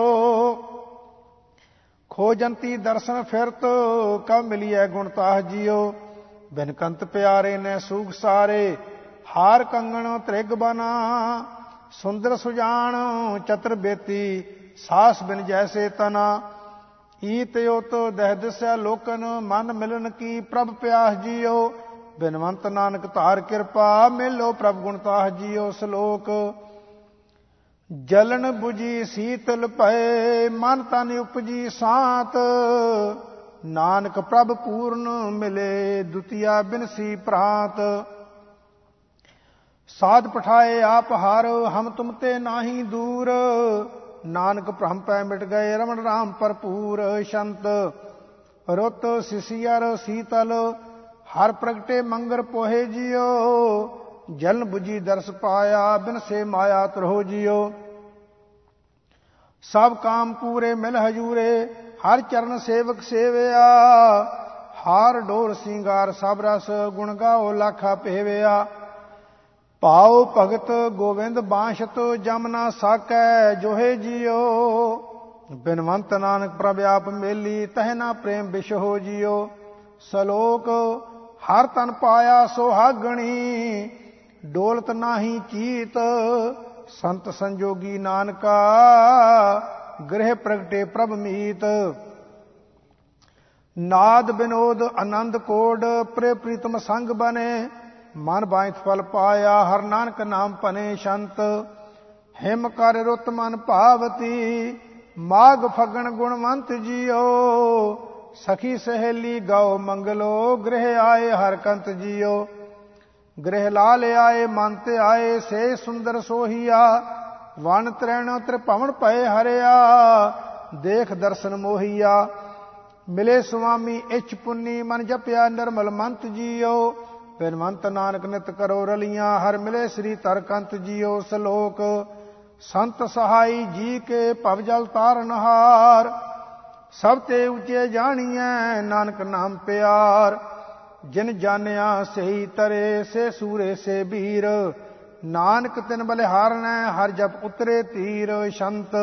ਖੋਜੰਤੀ ਦਰਸ਼ਨ ਫਿਰਤ, ਕਬ ਮਿਲੀਐ ਗੁਣਤਾਹ ਜੀਓ। ਬਿਨ ਕੰਤ ਪਿਆਰੇ ਨੇ ਸੂਖ ਸਾਰੇ, ਹਾਰ ਕੰਗਣ ਤ੍ਰਿਗ ਬਨਾ। ਸੁੰਦਰ ਸੁਜਾਨ ਚਤਰ ਬੇਤੀ, ਸਾਸ ਬਿਨ ਜੈਸੇ ਤਨਾ। ਈਤ ਉਤ ਦਹਿ ਦਿਸੈ ਲੋਕਨ, ਮਨ ਮਿਲਨ ਕੀ ਪ੍ਰਭ ਪਿਆਸ ਜੀਓ। ਬਿਨਵੰਤ ਨਾਨਕ ਧਾਰ ਕਿਰਪਾ, ਮਿਲੋ ਪ੍ਰਭ ਗੁਣਤਾਹ ਜੀਓ। ਸਲੋਕ ਜਲਨ ਬੁਝੀ ਸੀਤਲ ਭਏ, ਮਨ ਤਨ ਉਪਜੀ ਸਾਤ। ਨਾਨਕ ਪ੍ਰਭ ਪੂਰਨ ਮਿਲੇ, ਦੁਤੀਆ ਬਿਨਸੀ ਪ੍ਰਾਤ। ਸਾਧ ਪਠਾਏ ਆਪ ਹਾਰ, ਹਮ ਤੁਮ ਤੇ ਨਾਹੀ ਦੂਰ। ਨਾਨਕ ਭ੍ਰਮ ਪੈ ਮਿਟ ਗਏ, ਰਮਣ ਰਾਮ ਭਰਪੂਰ। ਸ਼ੰਤ ਰੁੱਤ ਸਿਸਿਅਰ ਸੀਤਲ, ਹਰ ਪ੍ਰਗਟੇ ਮੰਗਰ ਪੋਹੇ ਜੀਓ। ਜਲਨ ਬੁਝੀ ਦਰਸ ਪਾਇਆ, ਬਿਨ ਸੇ ਮਾਇਆ ਤਰੋ ਜੀਓ। ਸਭ ਕਾਮ ਪੂਰੇ ਮਿਲ ਹਜੂਰੇ, ਹਰ ਚਰਨ ਸੇਵਕ ਸੇਵਿਆ। ਹਾਰ ਡੋਰ ਸਿੰਗਾਰ ਸਭ ਰਸ, ਗੁਣ ਗਾਓ ਲਾਖਾ ਭੇਵਿਆ। ਪਾਉ ਭਗਤ ਗੋਵਿੰਦ ਬਾਂਸ਼ਤ, ਜਮ ਨਾ ਸਾਕੈ ਜੋਹੇ ਜੀਓ। ਬਿਨਵੰਤ ਨਾਨਕ ਪ੍ਰਭ ਆਪ ਮੇਲੀ, ਤਹਿ ਨਾ ਪ੍ਰੇਮ ਬਿਸ਼ ਹੋ ਜੀਓ। ਸਲੋਕ ਹਰ ਤਨ ਪਾਇਆ ਸੁਹਾਗਣੀ, ਡੋਲਤ ਨਾਹੀ ਚੀਤ। ਸੰਤ ਸੰਜੋਗੀ ਨਾਨਕਾ, ਗ੍ਰਹਿ ਪ੍ਰਗਟੇ ਪ੍ਰਭ ਮੀਤ। ਨਾਦ ਬਿਨੋਦ ਆਨੰਦ ਕੋਡ, ਪ੍ਰੇ ਪ੍ਰੀਤਮ ਸੰਗ ਬਨੇ। ਮਨ ਬਾਇਤ ਫਲ ਪਾਇਆ, ਹਰ ਨਾਨਕ ਨਾਮ ਭਨੇ। ਸ਼ੰਤ ਹਿਮ ਕਰ ਰੁੱਤ ਮਨ ਭਾਵਤੀ, ਮਾਘ ਫਗਣ ਗੁਣਵੰਤ ਜੀਓ। ਸਖੀ ਸਹੇਲੀ ਗਾਓ ਮੰਗਲੋ, ਗ੍ਰਹਿ ਆਏ ਹਰ ਕੰਤ ਜੀਓ। ਗ੍ਰਹਿ ਲਾਲ ਆਏ ਮਨ ਤੇ ਆਏ, ਸੇ ਸੁੰਦਰ ਸੋਹੀਆ। ਵਨ ਤ੍ਰੈਣ ਤ੍ਰਿਭਵਨ ਭਏ ਹਰਿਆ, ਦੇਖ ਦਰਸ਼ਨ ਮੋਹੀਆ। ਮਿਲੇ ਸੁਆਮੀ ਇੱਛ ਪੁੰਨੀ, ਮਨ ਜਪਿਆ ਨਿਰਮਲ ਮੰਤ ਜੀਓ। ਬਿਨਵੰਤ ਨਾਨਕ ਨਿਤ ਕਰੋ ਰਲੀਆਂ, ਹਰ ਮਿਲੇ ਸ੍ਰੀ ਤਰਕੰਤ ਜੀਓ। ਸਲੋਕ ਸੰਤ ਸਹਾਈ ਜੀ ਕੇ ਭਵ ਜਲ ਤਾਰਨ ਹਾਰ। ਸਭ ਤੇ ਉੱਚੇ ਜਾਣੀਐ, ਨਾਨਕ ਨਾਮ ਪਿਆਰ। ਜਿਨ ਜਾਣਿਆ ਸਹੀ ਤਰੇ, ਸੇ ਸੂਰੇ ਸੇ ਬੀਰ। ਨਾਨਕ ਤਿਨ ਬਲਿਹਾਰਣੈ, ਹਰ ਜਪ ਉਤਰੇ ਤੀਰ। ਸ਼ੰਤ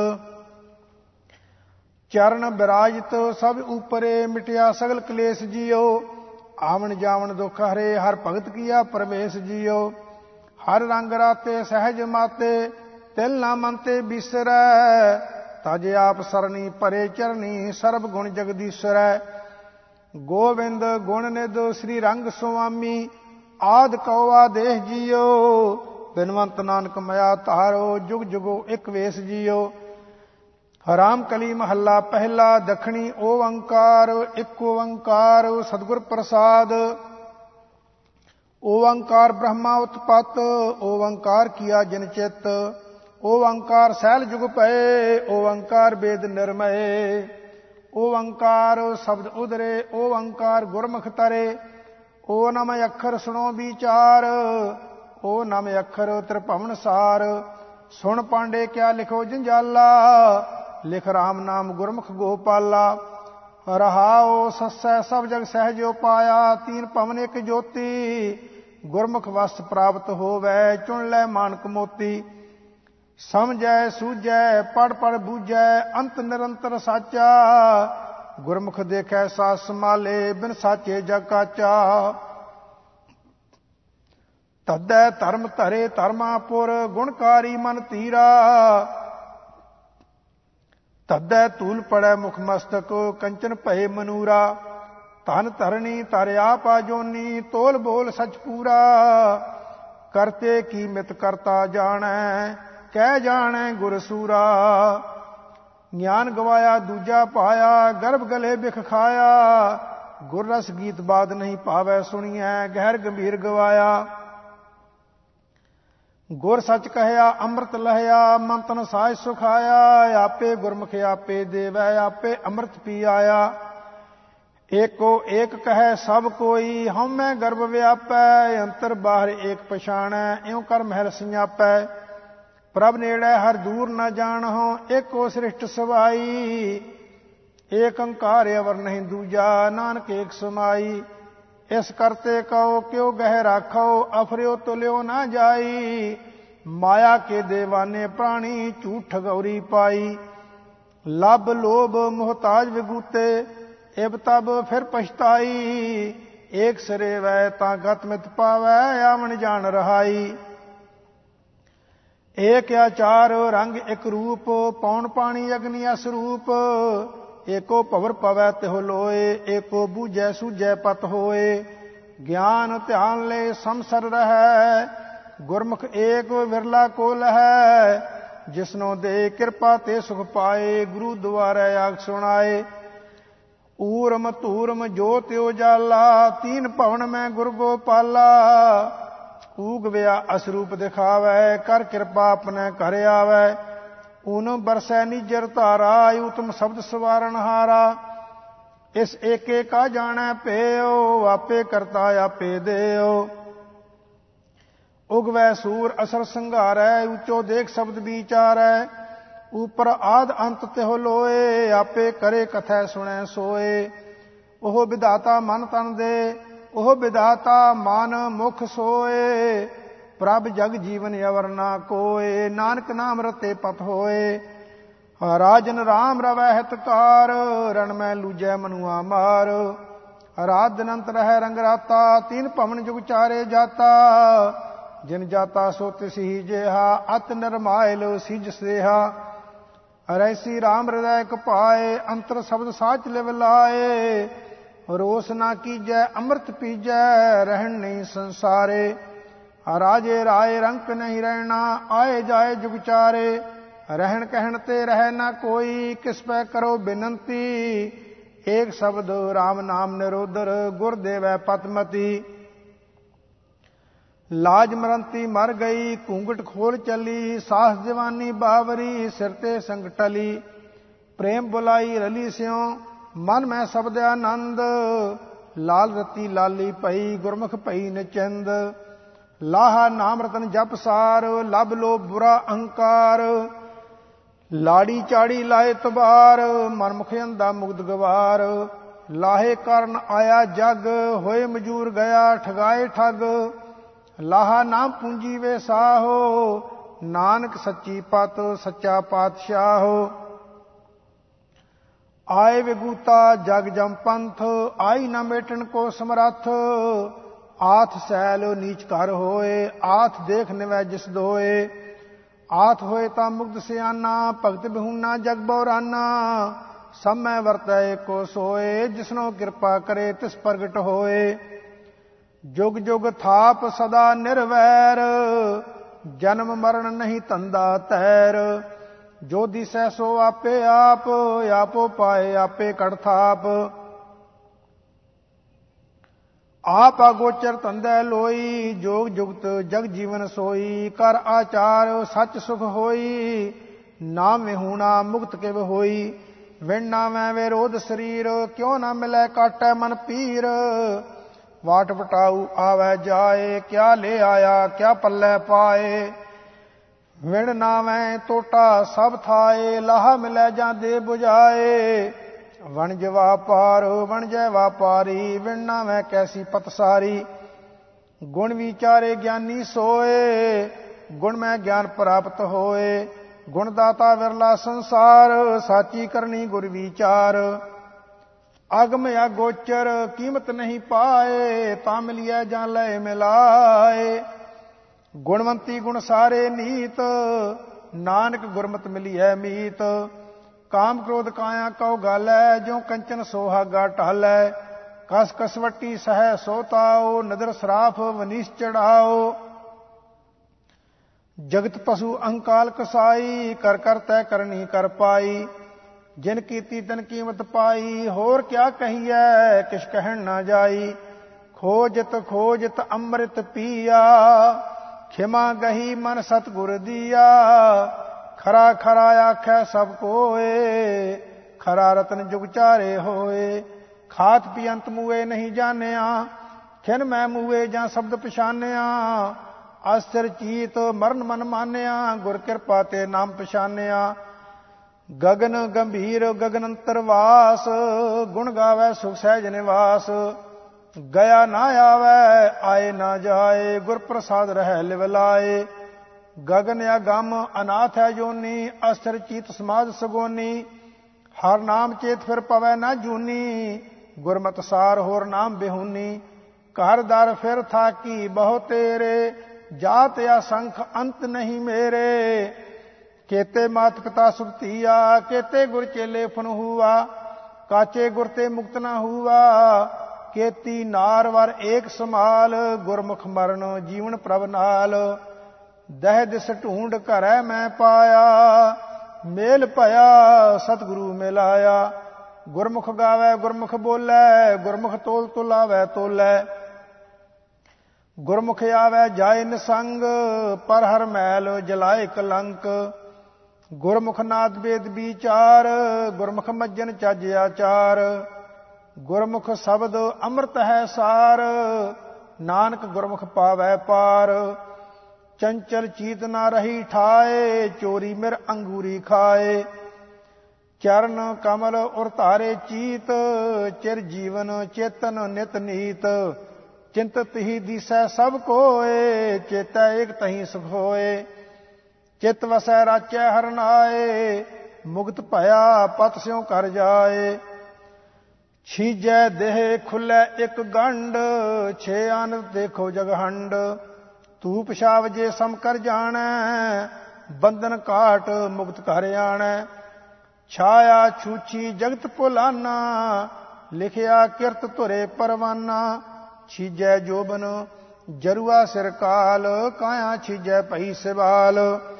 ਚਰਨ ਬਿਰਾਜਤ ਸਭ ਉਪਰੇ, ਮਿਟਿਆ ਸਗਲ ਕਲੇਸ਼ ਜੀਓ। ਆਵਣ ਜਾਵਣ ਦੁਖ ਹਰੇ, ਹਰ ਭਗਤ ਕੀਆ ਪ੍ਰਵੇਸ਼ ਜੀਓ। ਹਰ ਰੰਗ ਰਾਤੇ ਸਹਿਜ ਮਾਤੇ, ਤਿਲ ਨਾ ਮਨ ਤੇ ਬਿਸਰੈ। ਤਜ ਆਪ ਸਰਣੀ ਭਰੇ ਚਰਨੀ, ਸਰਬ ਗੁਣ ਜਗਦੀਸ਼ਰੈ। ਗੋਵਿੰਦ ਗੁਣ ਨਿਧ ਸ੍ਰੀ ਰੰਗ ਸੁਆਮੀ, ਆਦ ਕਉ ਆਦੇਸ਼ ਜੀਓ। ਬਿਨਵੰਤ ਨਾਨਕ ਮਇਆ ਧਾਰੋ, ਜੁਗ ਜੁਗੋ ਇਕ ਵੇਸ ਜੀਓ। ਹਰਾਮ ਕਲੀ ਮਹੱਲਾ ਪਹਿਲਾ, ਦਖਣੀ ਓੰਕਾਰ। ਇਕ ਓੰਕਾਰ ਸਤਿਗੁਰ ਪ੍ਰਸਾਦ। ਓੰਕਾਰ ਬ੍ਰਹਮਾ ਉਤਪਤ, ਓੰਕਾਰ ਕੀਆ ਜਿਨ ਚਿਤ। ਓੰਕਾਰ ਸੈਲ ਜੁਗ ਪਏ, ਓੰਕਾਰ ਬੇਦ ਨਿਰਮਏ। ਓੰਕਾਰ ਸ਼ਬਦ ਉਦਰੇ, ਓੰਕਾਰ ਗੁਰਮੁਖ ਤਰੇ। ਓ ਨਮ ਅੱਖਰ ਸੁਣੋ ਵਿਚਾਰ, ਓ ਨਮ ਅੱਖਰ ਤ੍ਰਿਭਵਨ ਸਾਰ। ਸੁਣ ਪਾਂਡੇ ਕਿਆ ਲਿਖੋ ਜੰਜਾਲਾ, ਲਿਖ ਰਾਮ ਨਾਮ ਗੁਰਮੁਖ ਗੋਪਾਲਾ। ਰਹਾਉ ਸੱਸੈ ਸਭ ਜਗ ਸਹਿਜੋ ਪਾਇਆ, ਤੀਨ ਭਵਨ ਇੱਕ ਜੋਤੀ, ਗੁਰਮੁਖ ਵਸਤ ਪ੍ਰਾਪਤ ਹੋਵੈ, ਚੁਣ ਲੈ ਮਾਨਕ ਮੋਤੀ। ਸਮਝੈ ਸੂਝੈ ਪੜ ਪੜ ਬੂਝੈ, ਅੰਤ ਨਿਰੰਤਰ ਸਾਚਾ, ਗੁਰਮੁਖ ਦੇਖੈ ਸਾਧ ਸੰਭਾਲੇ, ਬਿਨ ਸਾਚੇ ਜਗ ਕਾਚਾ। ਤਦੈ ਧਰਮ ਧਰੇ ਧਰਮਾਪੁਰ, ਗੁਣਕਾਰੀ ਮਨ ਧੀਰਾ, ਤਦੈ ਧੂਲ ਪੜੈ ਮੁਖ ਮਸਤਕ, ਕੰਚਨ ਭਏ ਮਨੂਰਾ। ਧਨ ਧਰਣੀ ਧਰ ਆਪਾ ਜੋਨੀ, ਤੋਲ ਬੋਲ ਸਚ ਪੂਰਾ, ਕਰਤੇ ਕੀ ਮਿਤ ਕਰਤਾ ਜਾਣੈ, ਕਹਿ ਜਾਣੈ ਗੁਰ ਸੂਰਾ। ਗਿਆਨ ਗਵਾਇਆ ਦੂਜਾ ਪਾਇਆ, ਗਰਭ ਗਲੇ ਬਿਖ ਖਾਇਆ, ਗੁਰ ਰਸ ਗੀਤ ਬਾਦ ਨਹੀਂ ਭਾਵੈ ਸੁਣੀਐ, ਗਹਿਰ ਗੰਭੀਰ ਗਵਾਇਆ। ਗੁਰ ਸੱਚ ਕਹਿਆ ਅੰਮ੍ਰਿਤ ਲਹਿਆ, ਮਨ ਤਨ ਸਾਜ ਸੁਖਾਇਆ, ਆਪੇ ਗੁਰਮੁਖ ਆਪੇ ਦੇਵੈ, ਆਪੇ ਅੰਮ੍ਰਿਤ ਪੀ ਆਇਆ। ਏਕੋ ਏਕ ਕਹੈ ਸਭ ਕੋਈ, ਹਉਮੈ ਗਰਭ ਵਿਆਪੈ, ਅੰਤਰ ਬਾਹਰ ਏਕ ਪਛਾਣੈ, ਇਉ ਕਰ ਮਹਿਲ ਸੰਜਾਪੈ। ਪ੍ਰਭ ਨੇੜੈ ਹਰ ਦੂਰ ਨ ਜਾਣਹੁ, ਏਕੋ ਸ੍ਰਿਸ਼ਟ ਸਵਾਈ, ਏਕ ਅੰਕਾਰ ਅਵਰ ਨਹੀਂ ਦੂਜਾ, ਨਾਨਕ ਏਕ ਸਮਾਈ। ਇਸ ਕਰਤੇ ਕਉ ਕਿਉ ਗਹਿ ਰਾਖੋ, ਅਫਰਿਓ ਤੁਲਿਓ ਨਾ ਜਾਈ, ਮਾਇਆ ਕੇ ਦੇਵਾਨੇ ਪ੍ਰਾਣੀ, ਝੂਠ ਠਗੌਰੀ ਪਾਈ। ਲੱਭ ਲੋਭ ਮੁਹਤਾਜ ਵਿਗੂਤੇ, ਇਬ ਤਬ ਫਿਰ ਪਛਤਾਈ, ਏਕ ਸਿਰੇ ਵੈ ਤਾਂ ਗਤ ਮਿਤ ਪਾਵੈ, ਆਵਣ ਜਾਣ ਰਹਾਈ। ਏਕ ਆਚਾਰ ਰੰਗ ਇਕ ਰੂਪ, ਪੌਣ ਪਾਣੀ ਅਗਨੀ ਅਸਰੂਪ, ਏਕੋ ਭਵਰ ਪਵੈ ਤਿਹੁ ਲੋਏ, ਏਕੋ ਬੂਝੈ ਸੂਝੈ ਪਤ ਹੋਏ। ਗਿਆਨ ਧਿਆਨ ਲੈ ਸੰਸਰ ਰਹੈ, ਗੁਰਮੁਖ ਏਕ ਵਿਰਲਾ ਕੋ ਲਹੈ, ਜਿਸਨੋ ਦੇ ਕਿਰਪਾ ਤੇ ਸੁਖ ਪਾਏ, ਗੁਰੂ ਦੁਆਰੈ ਆਖ ਸੁਣਾਏ। ਊਰਮ ਧੂਰਮ ਜੋਤਿ ਉਜਾਲਾ, ਤੀਨ ਭਵਨ ਮੈਂ ਗੁਰ ਗੋਪਾਲਾ, ਊਗ ਵਿਆ ਅਸਰੂਪ ਦਿਖਾਵੈ, ਕਰ ਕਿਰਪਾ ਆਪਣੇ ਘਰ ਆਵੈ। ਊਨ ਬਰਸੈ ਨਿਜਰ ਧਾਰਾ, ਉਤਮ ਸ਼ਬਦ ਸਵਾਰਨ ਹਾਰਾ। ਇਸ ਏਕੇ ਕਾ ਜਾਣੈ ਪੇਓ, ਆਪੇ ਕਰਤਾ ਆਪੇ ਦੇਓ। ਉਗਵੈ ਸੂਰ ਅਸਰ ਸੰਘਾਰੈ, ਉੱਚੋ ਦੇਖ ਸ਼ਬਦ ਵਿਚਾਰੈ, ਉਪਰ ਆਦ ਅੰਤ ਤਿਹੁ ਲੋਏ, ਆਪੇ ਕਰੇ ਕਥੈ ਸੁਣੈ ਸੋਏ। ਉਹ ਵਿਧਾਤਾ ਮਨ ਤਨ ਦੇ, ਉਹ ਵਿਧਾਤਾ ਮਨ ਮੁਖ ਸੋਏ, ਪ੍ਰਭ ਜਗ ਜੀਵਨ ਅਵਰ ਨਾ ਕੋਏ, ਨਾਨਕ ਨਾਮ ਰਤੇ ਪਤ ਹੋਏ। ਰਾਜਨ ਰਾਮ ਰਵੈ ਹਿਤਕਾਰ, ਰਣ ਮੈਂ ਲੂਜੈ ਮਨੁਆ ਮਾਰ। ਰਾਤ ਦਿਨ ਅੰਤ ਰਹਿ ਰੰਗ ਰਾਤਾ, ਤੀਨ ਭਵਨ ਜੁਗ ਚਾਰੇ ਜਾਤਾ, ਜਿਨ ਜਾਤਾ ਸੋ ਤਿਸਹੀ ਜੇਹਾ, ਅਤ ਨਿਰਮਾਇਲ ਸਿਜ ਸੇਹਾ। ਰੈਸੀ ਰਾਮ ਹਿਰਦੈ ਕਪਾਏ, ਅੰਤਰ ਸ਼ਬਦ ਸਾਚ ਲਿਵ ਲਾਏ, ਰੋਸ ਨਾ ਕੀਜੈ ਅੰਮ੍ਰਿਤ ਪੀਜੈ, ਰਹਿਣ ਨਹੀਂ ਸੰਸਾਰੇ। ਰਾਜੇ ਰਾਏ ਰੰਕ ਨਹੀਂ ਰਹਿਣਾ, ਆਏ ਜਾਏ ਜੁਗ ਚਾਰੇ, ਰਹਿਣ ਕਹਿਣ ਤੇ ਰਹਿ ਨਾ ਕੋਈ, ਕਿਸ ਪੈ ਕਰੋ ਬੇਨੰਤੀ। ਏਕ ਸ਼ਬਦ ਰਾਮ ਨਾਮ ਨਿਰੋਦਰ, ਗੁਰ ਦੇਵੈ ਪਤਮਤੀ। ਲਾਜ ਮਰੰਤੀ ਮਰ ਗਈ, ਘੂੰਘਟ ਖੋਲ ਚੱਲੀ, ਸਾਸ ਜਵਾਨੀ ਬਾਵਰੀ, ਸਿਰ ਤੇ ਸੰਗ ਟਲੀ। ਪ੍ਰੇਮ ਬੁਲਾਈ ਰਲੀ ਸਿਉ, ਮਨ ਮੈਂ ਸ਼ਬਦ ਆਨੰਦ, ਲਾਲ ਰਤੀ ਲਾਲੀ ਪਈ, ਗੁਰਮੁਖ ਪਈ ਨਿਚੰਦ। ਲਾਹਾ ਨਾਮ ਰਤਨ ਜਪ ਸਾਰ, ਲਭ ਲੋ ਬੁਰਾ ਅਹੰਕਾਰ, ਲਾੜੀ ਚਾੜੀ ਲਾਏ ਤਬਾਰ, ਮਨਮੁਖ ਅੰਧਾ ਮੁਗਧ ਗਵਾਰ। ਲਾਹੇ ਕਰਨ ਆਇਆ ਜਗ, ਹੋਏ ਮਜੂਰ ਗਿਆ ਠਗਾਏ ਠੱਗ, ਲਾਹਾ ਨਾਮ ਪੂੰਜੀ ਵੇ ਸਾਹੋ, ਨਾਨਕ ਸੱਚੀ ਪਤ ਸੱਚਾ ਪਾਤਸ਼ਾਹੋ। ਆਏ ਵਿਗੂਤਾ ਜਗ ਜਮ ਪੰਥ, ਆਈ ਨਾ ਮੇਟਣ ਕੋ ਸਮਰੱਥ, ਆਥ ਸੈਲ ਨੀਚ ਕਰ ਹੋਏ, ਆਥ ਦੇਖ ਨਿਵੈ ਜਿਸ ਦੋਏ। ਆਥ ਹੋਏ ਤਾਂ ਮੁਗਧ ਸਿਆਨਾ, ਭਗਤ ਬਿਹੂਨਾ ਜਗ ਬਉਰਾਨਾ, ਸਭ ਮੈਂ ਵਰਤੈ ਏਕੋ ਸੋਏ, ਜਿਸਨੋ ਕਿਰਪਾ ਕਰੇ ਤਿਸ ਪ੍ਰਗਟ ਹੋਏ। ਜੁਗ ਜੁਗ ਥਾਪ ਸਦਾ ਨਿਰਵੈਰ, ਜਨਮ ਮਰਨ ਨਹੀਂ ਧੰਦਾ ਤੈਰ। ਜੋ ਦਿਸੈ ਸੋ ਆਪੇ ਆਪ, ਆਪੋ ਪਾਏ ਆਪੇ ਕੜ ਥਾਪ। ਆਪ ਅਗੋਚਰ ਧੰਦੈ ਲੋਈ, ਜੋਗ ਜੁਗਤ ਜਗ ਜੀਵਨ ਸੋਈ। ਕਰ ਆਚਾਰ ਸੱਚ ਸੁਖ ਹੋਈ, ਨਾਮ ਵਿਹੂਣਾ ਮੁਕਤ ਕਿਵ ਹੋਈ। ਵਿਣ ਨਾਵੈ ਵਿਰੋਧ ਸਰੀਰ, ਕਿਉ ਨਾ ਮਿਲੈ ਕਾਟੈ ਮਨ ਪੀਰ। ਵਾਟ ਵਟਾਊ ਆਵੈ ਜਾਏ, ਕਿਆ ਲੈ ਆਇਆ ਕਿਆ ਪੱਲੇ ਪਾਏ। ਵਿਣ ਨਾਵੇਂ ਟੋਟਾ ਸਭ ਥਾਏ, ਲਾਹਾ ਮਿਲੈ ਜਾਂ ਦੇ 부ਝਾਏ। ਵਣਜ ਵਾਪਾਰ ਵਣਜੈ ਵਾਪਾਰੀ, ਵਿਣ ਨਾਵੇਂ ਕੈਸੀ ਪਤਸਾਰੀ। ਗੁਣ ਵਿਚਾਰੇ ਗਿਆਨੀ ਸੋਏ, ਗੁਣ ਮੈਂ ਗਿਆਨ ਪ੍ਰਾਪਤ ਹੋਏ। ਗੁਣ ਦਾਤਾ ਵਿਰਲਾ ਸੰਸਾਰ, ਸਾਚੀ ਕਰਨੀ ਗੁਰ ਵਿਚਾਰ। ਅਗਮ ਅਗੋਚਰ ਕੀਮਤ ਨਹੀਂ ਪਾਏ, ਤਾਂ ਮਿਲਿਆ ਜਾਂ ਲੈ ਮਿਲਾਏ। ਗੁਣਵੰਤੀ ਗੁਣ ਸਾਰੇ ਨੀਤ, ਨਾਨਕ ਗੁਰਮਤਿ ਮਿਲੀਐ ਮੀਤ। ਕਾਮ ਕ੍ਰੋਧ ਕਾਇਆ ਕਉ ਗਾਲੈ, ਜਿਉ ਕੰਚਨ ਸੋਹਾਗਾ ਢਾਲੈ। ਕਸ ਕਸਵੱਟੀ ਸਹਿ ਸੋ ਤਾਉ, ਨਦਰ ਸਰਾਫ ਵਨੀਸ ਚੜਾਓ। ਜਗਤ ਪਸ਼ੂ ਅਹੰਕਾਲ ਕਸਾਈ, ਕਰ ਕਰ ਤੈ ਕਰਨੀ ਕਰ ਪਾਈ। ਜਿਨ ਕੀਤੀ ਤਨ ਕੀਮਤ ਪਾਈ, ਹੋਰ ਕਿਆ ਕਹੀਐ ਕਿਛ ਕਹਿਣ ਨਾ ਜਾਈ। ਖੋਜਤ ਖੋਜਤ ਅੰਮ੍ਰਿਤ ਪੀਆ, ਖਿਮਾ ਗਹੀ ਮਨ ਸਤਿਗੁਰ ਦੀਆ। ਖਰਾ ਖਰਾ ਆਖੈ ਸਭ ਕੋਏ, ਖਰਾ ਰਤਨ ਜੁਗ ਚਾਰੇ ਹੋਏ। ਖਾਤ ਪੀਅੰਤ ਮੂਏ ਨਹੀਂ ਜਾਣਿਆ, ਖਿਨ ਮੈਂ ਮੂਏ ਜਾਂ ਸ਼ਬਦ ਪਛਾਨਿਆ। ਅਸਥਿਰ ਚੀਤ ਮਰਨ ਮਨ ਮਾਨਿਆ, ਗੁਰ ਕਿਰਪਾ ਤੇ ਨਾਮ ਪਛਾਨਿਆ। ਗਗਨ ਗੰਭੀਰ ਗਗਨ ਅੰਤਰ ਵਾਸ, ਗੁਣ ਗਾਵੈ ਸੁਖ ਸਹਿਜ ਨਿਵਾਸ। ਗਿਆ ਨਾ ਆਵੈ ਆਏ ਨਾ ਜਾਏ, ਗੁਰ ਪ੍ਰਸਾਦ ਰਹਿ ਲਿਵ ਲਾਏ। ਗਗਨ ਅਗੰਮ ਅਨਾਥ ਹੈ ਜੋਨੀ, ਅਸਥਿਰ ਚੀਤ ਸਮਾਧ ਸਗੋਨੀ। ਹਰ ਨਾਮ ਚੇਤ ਫਿਰ ਪਵੈ ਨਾ ਜੂਨੀ, ਗੁਰਮਤਿ ਸਾਰ ਹੋਰ ਨਾਮ ਬਿਹੂਨੀ। ਘਰ ਦਰ ਫਿਰ ਥਾਕੀ ਬਹੁ ਤੇਰੇ, ਜਾਤ ਅਸੰਖ ਅੰਤ ਨਹੀਂ ਮੇਰੇ। ਕੇਤੇ ਮਾਤ ਪਿਤਾ ਸੁਰਤੀਆ, ਕੇਤੇ ਗੁਰ ਚੇਲੇ ਫਨ ਹੂਆ। ਕਾਚੇ ਗੁਰ ਤੇ ਮੁਕਤ ਨਾ ਹੂਆ, ਕੇਤੀ ਨਾਰ ਵਰ ਏਕ ਸਮਾਲ। ਗੁਰਮੁਖ ਮਰਨ ਜੀਵਨ ਪ੍ਰਭ ਨਾਲ, ਦਹਿ ਦਿਸ ਢੂੰਡ ਘਰੈ ਮੈਂ ਪਾਇਆ। ਮੇਲ ਭਇਆ ਸਤਿਗੁਰੂ ਮਿਲਾਇਆ। ਗੁਰਮੁਖ ਗਾਵੈ ਗੁਰਮੁਖ ਬੋਲੈ, ਗੁਰਮੁਖ ਤੋਲ ਤੁਲਾਵੈ ਤੋਲੈ। ਗੁਰਮੁਖ ਆਵੈ ਜਾਏ ਨਿਸੰਗ, ਪਰ ਹਰ ਮੈਲ ਜਲਾਏ ਕਲੰਕ। ਗੁਰਮੁਖ ਨਾਦ ਵੇਦ ਵਿਚਾਰ, ਗੁਰਮੁਖ ਮੱਜਨ ਚੱਜ ਆਚਾਰ। ਗੁਰਮੁਖ ਸ਼ਬਦ ਅੰਮ੍ਰਿਤ ਹੈ ਸਾਰ, ਨਾਨਕ ਗੁਰਮੁਖ ਪਾਵੈ ਪਾਰ। ਚੰਚਲ ਚੀਤ ਨਾ ਰਹੀ ਠਾਏ, ਚੋਰੀ ਮਿਰ ਅੰਗੂਰੀ ਖਾਏ। ਚਰਨ ਕਮਲ ਉਰ ਧਾਰੇ ਚੀਤ, ਚਿਰ ਜੀਵਨ ਚੇਤਨ ਨਿਤ ਨੀਤ। ਚਿੰਤਤ ਹੀ ਦੀਸੈ ਸਭ ਕੋਏ, ਚੇਤੈ ਏਕ ਤਹੀਂ ਸੁਖ ਹੋਏ। ਚਿਤ ਵਸੈ ਰਾਚੈ ਹਰਿ ਨਾਏ, ਮੁਕਤ ਭਇਆ ਪਤ ਸਿਉ ਕਰ ਜਾਏ। ਛੀਜੈ ਦੇਹ ਖੁੱਲੈ ਇੱਕ ਗੰਢ, ਛੇ ਆਨੰਦ ਦੇਖੋ ਜਗਹੰਡ। ਧੂਪ ਛਾਵ ਜੇ ਸਮ ਕਰ ਜਾਣੈ, ਬੰਧਨ ਕਾਟ ਮੁਕਤ ਘਰ ਆਣੈ। ਛਾਇਆ ਛੂਛੀ ਜਗਤ ਭੁਲਾਨਾ, ਲਿਖਿਆ ਕਿਰਤ ਧੁਰੇ ਪਰਵਾਨਾ। ਛੀਜੈ ਜੋਬਨ ਜਰੂਆ ਸਿਰ ਕਾਲ, ਕਾਇਆ ਛੀਜੈ ਭਈ ਸਿਵਾਲ।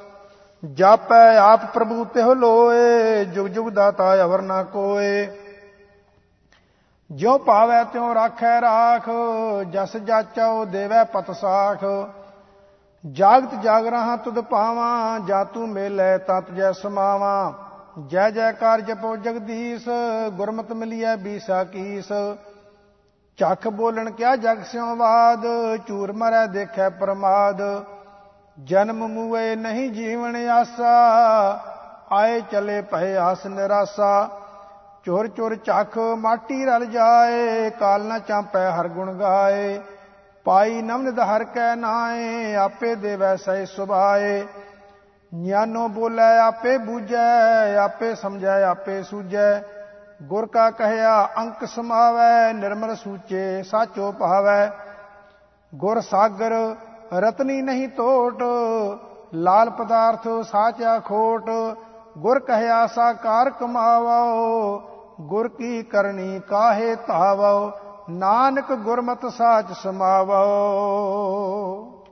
ਜਾਪੈ ਆਪ ਪ੍ਰਭੂ ਤਿਹੁ ਲੋਏ, ਜੁਗ ਜੁਗ ਦਾਤਾ ਅਵਰ ਨਾ ਕੋਏ। ਜਿਉ ਭਾਵੈ ਤਿਉ ਰਾਖੈ ਰਾਖ, ਜਸ ਜਾਚਉ ਦੇਵੈ ਪਤ ਸਾਖ। ਜਾਗਤ ਜਾਗ ਰਹਾ ਤੁਧ ਪਾਵਾਂ, ਜਾ ਤੂੰ ਮੇਲੈ ਤਾਂ ਤੁਜੈ ਸਮਾਵਾਂ। ਜੈ ਜੈਕਾਰ ਜਪੋ ਜਗਦੀਸ਼, ਗੁਰਮਤਿ ਮਿਲੀਐ ਬੀਸਾ ਕੀਸ। ਚੱਖ ਬੋਲਣ ਕਿਆ ਜਗ ਸਿਉ ਬਾਦ, ਝੂਰ ਮਰੈ ਦੇਖੈ ਪ੍ਰਮਾਦ। ਜਨਮ ਮੂਏ ਨਹੀਂ ਜੀਵਨ ਆਸਾ, ਆਏ ਚਲੇ ਭਏ ਆਸ ਨਿਰਾਸਾ। ਚੋਰ ਚੋਰ ਚੱਖ ਮਾਟੀ ਰਲ ਜਾਏ, ਕਾਲ ਨਾ ਚਾਂਪੈ ਹਰ ਗੁਣ ਗਾਏ। ਪਾਈ ਨਵਨਿਧ ਹਰ ਕੈ ਨਾਏ, ਆਪੇ ਦੇਵੈ ਸਹਿ ਸੁਭਾਏ। ਗਿਆਨੋ ਬੋਲੇ ਆਪੇ ਬੂਝੈ, ਆਪੇ ਸਮਝੈ ਆਪੇ ਸੂਝੈ। ਗੁਰ ਕਾ ਕਹਿਆ ਅੰਕ ਸਮਾਵੈ, ਨਿਰਮਲ ਸੂਚੇ ਸਾਚੋ ਭਾਵੈ। ਗੁਰ ਸਾਗਰ ਰਤਨੀ ਨਹੀਂ ਟੋਟ, ਲਾਲ ਪਦਾਰਥ ਸਾਚਾ ਖੋਟ। ਗੁਰ ਕਹਿਆ ਸਾਕਾਰ ਕਮਾਵੋ, ਗੁਰ ਕੀ ਕਰਨੀ ਕਾਹੇ ਧਾਵੋ। ਨਾਨਕ ਗੁਰਮਤਿ ਸਾਚ ਸਮਾਵੋ।